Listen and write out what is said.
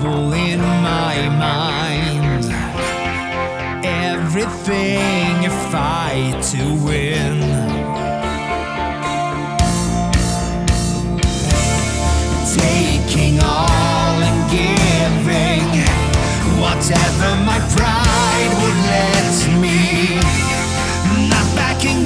trouble in my mind. Everything I fight to